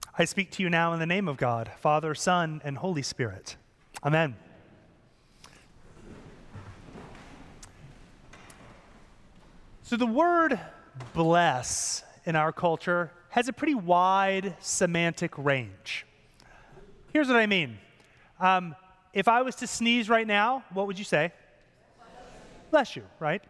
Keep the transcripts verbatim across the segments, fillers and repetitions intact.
I speak to you now in the name of God, Father, Son, and Holy Spirit. Amen. So the word bless in our culture has a pretty wide semantic range. Here's what I mean. Um, if I was to sneeze right now, what would you say? Bless you, right?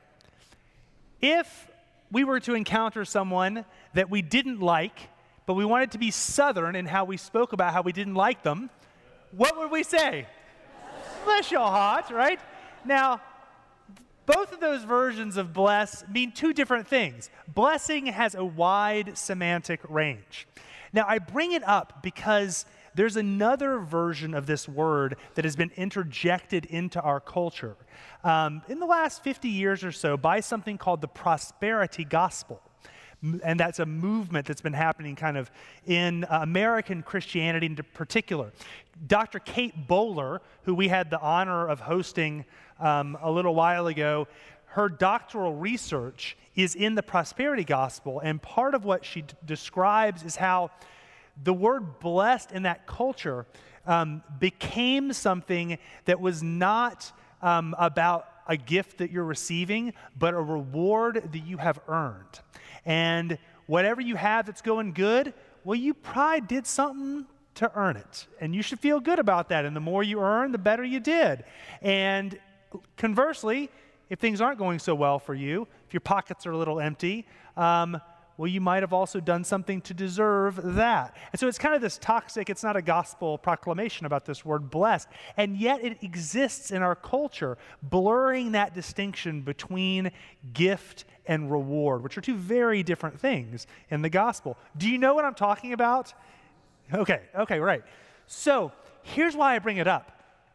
If we were to encounter someone that we didn't like, but we wanted to be Southern in how we spoke about how we didn't like them, what would we say? Bless your heart, right? Now, both of those versions of bless mean two different things. Blessing has a wide semantic range. Now, I bring it up because there's another version of this word that has been interjected into our culture um, in the last fifty years or so by something called the prosperity gospel. And that's a movement that's been happening kind of in uh, American Christianity in particular. Doctor Kate Bowler, who we had the honor of hosting um, a little while ago, her doctoral research is in the prosperity gospel, and part of what she d- describes is how the word blessed in that culture um, became something that was not um, about a gift that you're receiving, but a reward that you have earned. And whatever you have that's going good, well, you probably did something to earn it. And you should feel good about that. And the more you earn, the better you did. And conversely, if things aren't going so well for you, if your pockets are a little empty, um, well, you might have also done something to deserve that. And so it's kind of this toxic, it's not a gospel proclamation about this word blessed, and yet it exists in our culture, blurring that distinction between gift and reward, which are two very different things in the gospel. Do you know what I'm talking about? Okay, okay, right. So here's why I bring it up.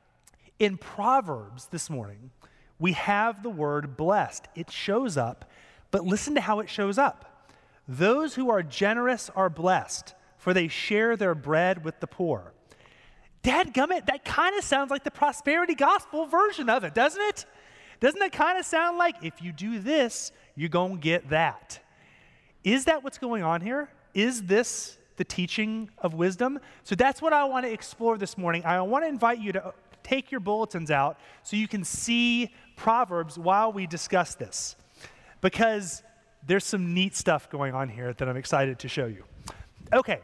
In Proverbs this morning, we have the word blessed. It shows up, but listen to how it shows up. Those who are generous are blessed, for they share their bread with the poor. Dadgummit, that kind of sounds like the prosperity gospel version of it, doesn't it? Doesn't it kind of sound like if you do this, you're going to get that? Is that what's going on here? Is this the teaching of wisdom? So that's what I want to explore this morning. I want to invite you to take your bulletins out so you can see Proverbs while we discuss this, because there's some neat stuff going on here that I'm excited to show you. Okay,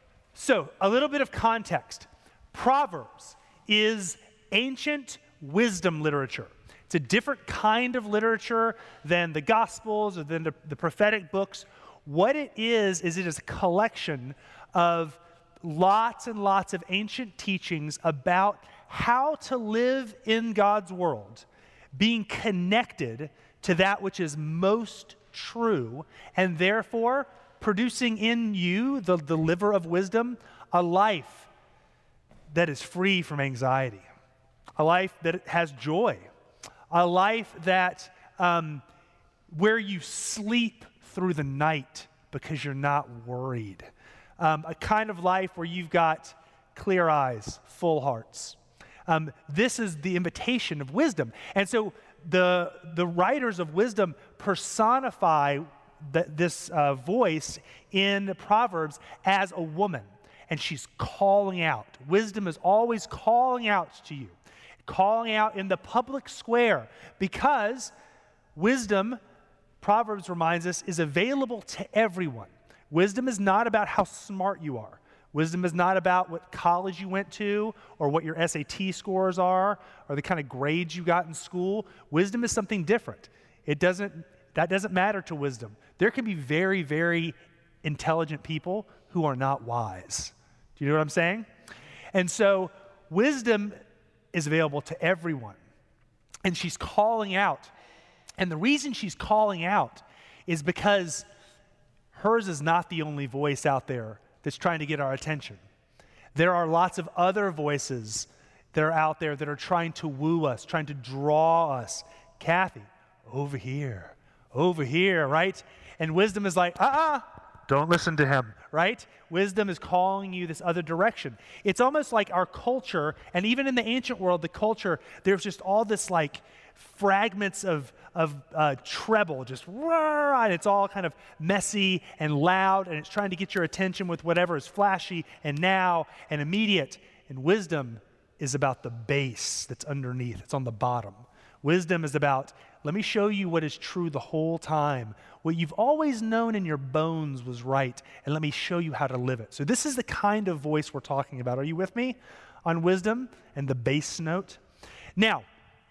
so a little bit of context. Proverbs is ancient wisdom literature. It's a different kind of literature than the Gospels or than the, the prophetic books. What it is, is it is a collection of lots and lots of ancient teachings about how to live in God's world, being connected to that which is most true, and therefore producing in you, the, the liver of wisdom, a life that is free from anxiety, a life that has joy, a life that um, where you sleep through the night because you're not worried, um, a kind of life where you've got clear eyes, full hearts. Um, this is the invitation of wisdom. And so the, the writers of wisdom personify the, this uh, voice in Proverbs as a woman, and she's calling out. Wisdom is always calling out to you, calling out in the public square, because wisdom, Proverbs reminds us, is available to everyone. Wisdom is not about how smart you are. Wisdom is not about what college you went to or what your S A T scores are or the kind of grades you got in school. Wisdom is something different. It doesn't, that doesn't matter to wisdom. There can be very, very intelligent people who are not wise. Do you know what I'm saying? And so wisdom is available to everyone. And she's calling out. And the reason she's calling out is because hers is not the only voice out there that's trying to get our attention. There are lots of other voices that are out there that are trying to woo us, trying to draw us. Kathy, over here, over here, right? And wisdom is like, uh-uh, Don't listen to him, right? Wisdom is calling you this other direction. It's almost like our culture, and even in the ancient world, the culture, there's just all this like fragments of, of uh, treble, just rah, and it's all kind of messy and loud, and it's trying to get your attention with whatever is flashy and now and immediate. And wisdom is about the base that's underneath. It's on the bottom. Wisdom is about, let me show you what is true the whole time. What you've always known in your bones was right, and let me show you how to live it. So this is the kind of voice we're talking about. Are you with me on wisdom and the base note? Now,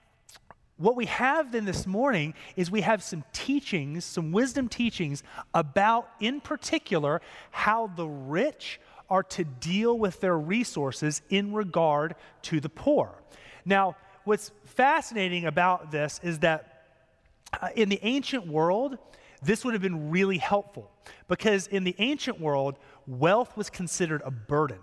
what we have then this morning is we have some teachings, some wisdom teachings about, in particular, how the rich are to deal with their resources in regard to the poor. Now, what's fascinating about this is that uh, in the ancient world, this would have been really helpful because in the ancient world, wealth was considered a burden.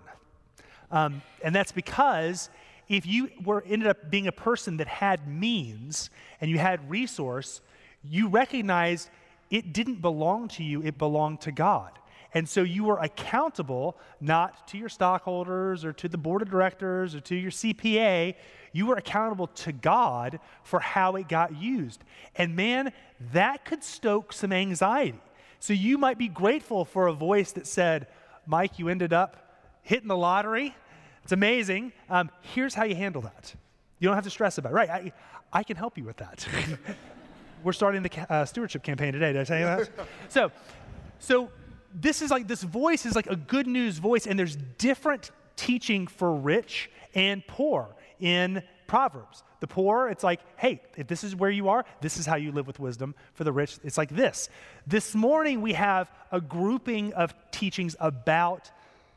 Um, and that's because if you were ended up being a person that had means and you had resource, you recognized it didn't belong to you, it belonged to God. And so you were accountable not to your stockholders or to the board of directors or to your C P A. You were accountable to God for how it got used. And man, that could stoke some anxiety. So you might be grateful for a voice that said, Mike, you ended up hitting the lottery. It's amazing. Um, here's how you handle that. You don't have to stress about it. Right, I, I can help you with that. We're starting the uh, stewardship campaign today. Did I tell you that? so, so this is like, this voice is like a good news voice, and there's different teaching for rich and poor in Proverbs. The poor, it's like, hey, if this is where you are, this is how you live with wisdom. For the rich, it's like this. This morning, we have a grouping of teachings about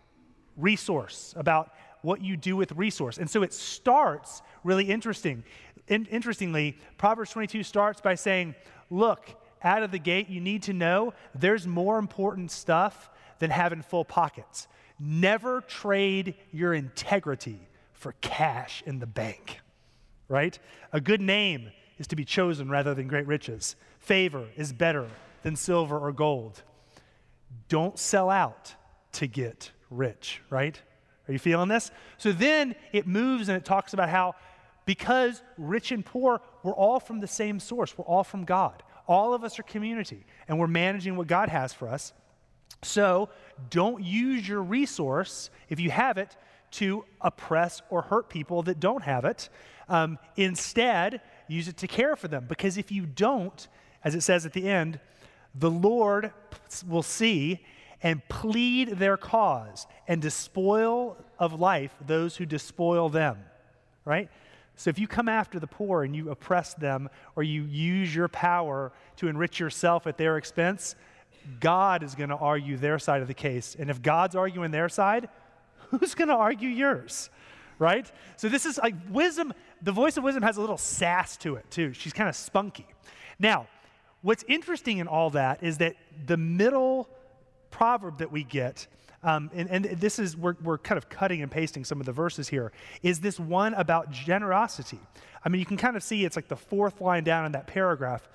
resource, about what you do with resource. And so it starts really interesting. In, interestingly, Proverbs twenty-two starts by saying, look, out of the gate, you need to know there's more important stuff than having full pockets. Never trade your integrity for cash in the bank, right? A good name is to be chosen rather than great riches. Favor is better than silver or gold. Don't sell out to get rich, right? Are you feeling this? So then it moves and it talks about how because rich and poor, we're all from the same source. We're all from God. All of us are community, and we're managing what God has for us. So don't use your resource, if you have it, to oppress or hurt people that don't have it. Um, instead, use it to care for them. Because if you don't, as it says at the end, the Lord will see and plead their cause and despoil of life those who despoil them, right? So if you come after the poor and you oppress them or you use your power to enrich yourself at their expense, God is going to argue their side of the case. And if God's arguing their side, who's going to argue yours, right? So this is like wisdom. The voice of wisdom has a little sass to it too. She's kind of spunky. Now, what's interesting in all that is that the middle proverb that we get, um, and, and this is, we're, we're kind of cutting and pasting some of the verses here, is this one about generosity. I mean, you can kind of see it's like the fourth line down in that paragraph.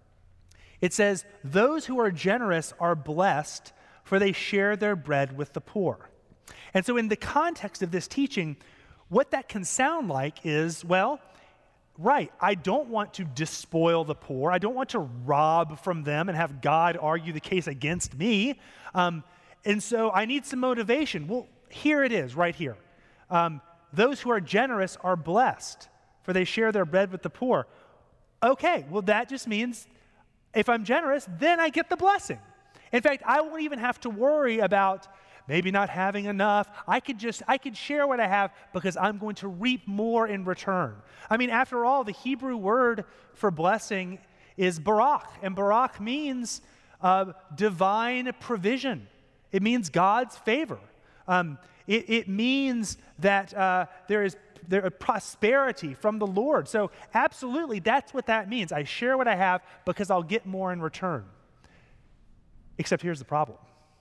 It says, those who are generous are blessed, for they share their bread with the poor. And so in the context of this teaching, what that can sound like is, well, right, I don't want to despoil the poor. I don't want to rob from them and have God argue the case against me. Um, and so I need some motivation. Well, here it is, right here. Um, those who are generous are blessed, for they share their bread with the poor. Okay, well, that just means if I'm generous, then I get the blessing. In fact, I won't even have to worry about maybe not having enough. I could just, I could share what I have because I'm going to reap more in return. I mean, after all, the Hebrew word for blessing is barak, and barak means uh, divine provision. It means God's favor. Um, it, it means that uh, there is there is prosperity from the Lord. So absolutely, that's what that means. I share what I have because I'll get more in return. Except here's the problem.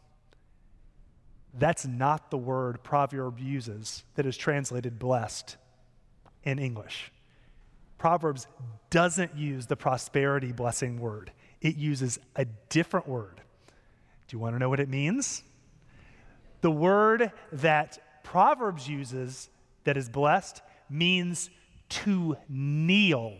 That's not the word Proverbs uses that is translated blessed in English. Proverbs doesn't use the prosperity blessing word. It uses a different word. Do you want to know what it means? The word that Proverbs uses that is blessed means to kneel.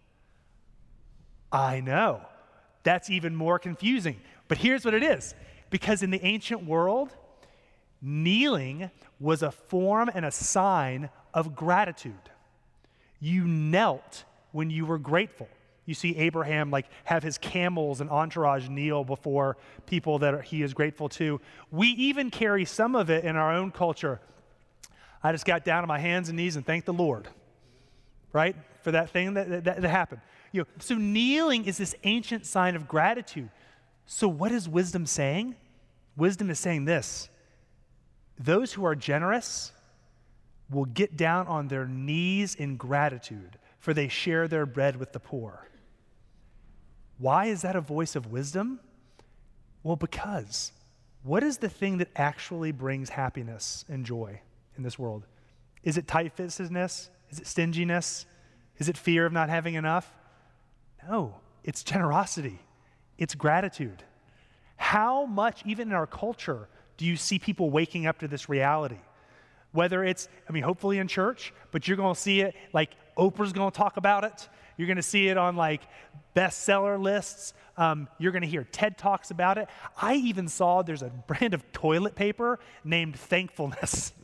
I know. That's even more confusing. But here's what it is. Because in the ancient world, kneeling was a form and a sign of gratitude. You knelt when you were grateful. You see Abraham like have his camels and entourage kneel before people that he is grateful to. We even carry some of it in our own culture. I just got down on my hands and knees and thanked the Lord, right? For that thing that, that, that happened. You know, so kneeling is this ancient sign of gratitude. So what is wisdom saying? Wisdom is saying this: those who are generous will get down on their knees in gratitude, for they share their bread with the poor. Why is that a voice of wisdom? Well, because what is the thing that actually brings happiness and joy in this world? Is it tight-fistedness? Is it stinginess? Is it fear of not having enough? No, it's generosity. It's gratitude. How much, even in our culture, do you see people waking up to this reality? Whether it's, I mean, hopefully in church, but you're going to see it, like Oprah's going to talk about it. You're going to see it on like bestseller lists. Um, you're going to hear TED Talks about it. I even saw there's a brand of toilet paper named Thankfulness.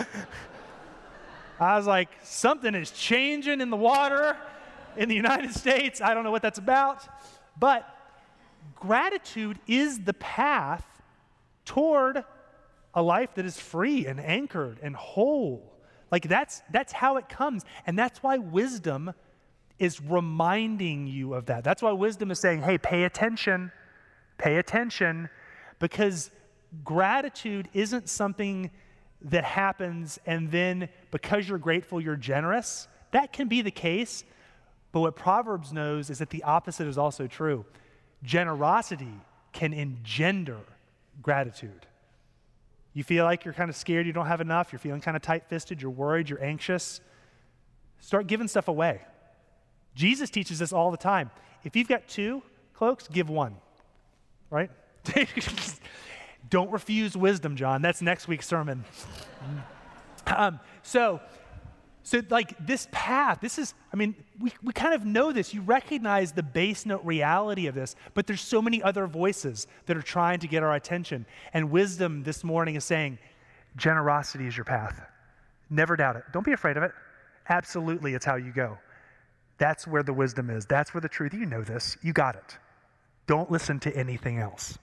I was like, something is changing in the water in the United States. I don't know what that's about. But gratitude is the path toward a life that is free and anchored and whole. Like that's that's how it comes. And that's why wisdom is reminding you of that. That's why wisdom is saying, hey, pay attention, pay attention, because gratitude isn't something that happens and then because you're grateful, you're generous. That can be the case, but what Proverbs knows is that the opposite is also true. Generosity can engender gratitude. You feel like you're kind of scared you don't have enough, you're feeling kind of tight-fisted, you're worried, you're anxious. Start giving stuff away. Jesus teaches this all the time. If you've got two cloaks, give one, right? Don't refuse wisdom, John. That's next week's sermon. um, so, so like this path, this is, I mean, we, we kind of know this. You recognize the base note reality of this, but there's so many other voices that are trying to get our attention. And wisdom this morning is saying, generosity is your path. Never doubt it. Don't be afraid of it. Absolutely, it's how you go. That's where the wisdom is. That's where the truth, you know this. You got it. Don't listen to anything else.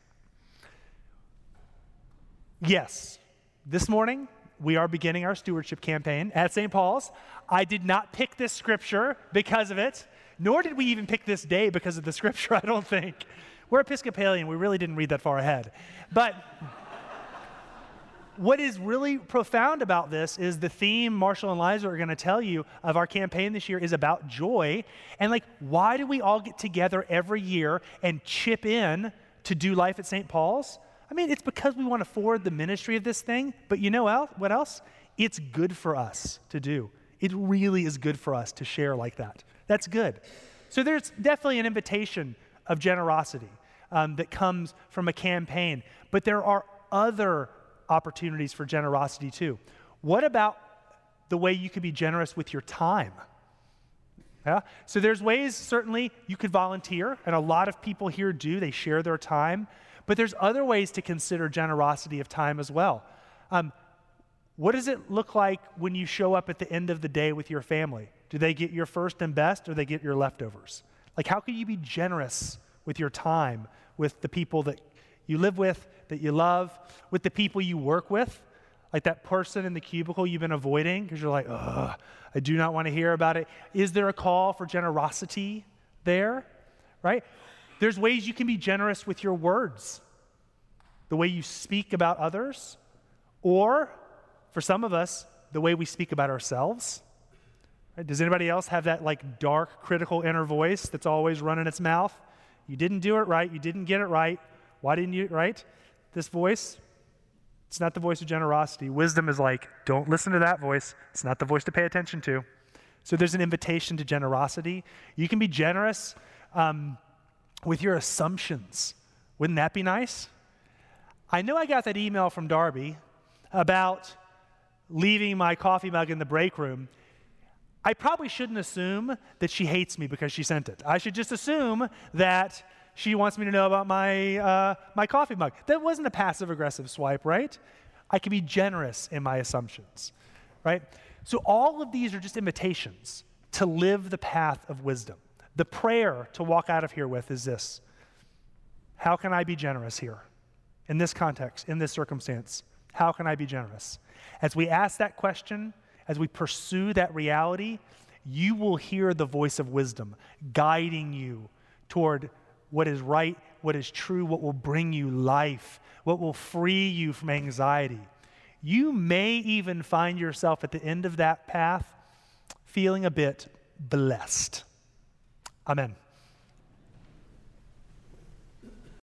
Yes, this morning, we are beginning our stewardship campaign at Saint Paul's. I did not pick this scripture because of it, nor did we even pick this day because of the scripture, I don't think. We're Episcopalian. We really didn't read that far ahead. But what is really profound about this is the theme Marshall and Liza are going to tell you of our campaign this year is about joy. And like, why do we all get together every year and chip in to do life at Saint Paul's? I mean, it's because we want to forward the ministry of this thing, but you know what else? It's good for us to do. It really is good for us to share like that. That's good. So there's definitely an invitation of generosity um, that comes from a campaign, but there are other opportunities for generosity too. What about the way you could be generous with your time? Yeah? So there's ways, certainly, you could volunteer, and a lot of people here do. They share their time. But there's other ways to consider generosity of time as well. Um, what does it look like when you show up at the end of the day with your family? Do they get your first and best, or they get your leftovers? Like, how can you be generous with your time, with the people that you live with, that you love, with the people you work with? Like that person in the cubicle you've been avoiding because you're like, ugh, I do not want to hear about it. Is there a call for generosity there, right? There's ways you can be generous with your words, the way you speak about others, or for some of us, the way we speak about ourselves. Right? Does anybody else have that like dark, critical inner voice that's always running its mouth? You didn't do it right. You didn't get it right. Why didn't you, right? This voice, it's not the voice of generosity. Wisdom is like, don't listen to that voice. It's not the voice to pay attention to. So there's an invitation to generosity. You can be generous um, with your assumptions. Wouldn't that be nice? I know I got that email from Darby about leaving my coffee mug in the break room. I probably shouldn't assume that she hates me because she sent it. I should just assume that she wants me to know about my, uh, my coffee mug. That wasn't a passive-aggressive swipe, right? I can be generous in my assumptions, right? So all of these are just invitations to live the path of wisdom. The prayer to walk out of here with is this: how can I be generous here? In this context, in this circumstance, how can I be generous? As we ask that question, as we pursue that reality, you will hear the voice of wisdom guiding you toward what is right, what is true, what will bring you life, what will free you from anxiety. You may even find yourself at the end of that path feeling a bit blessed. Amen.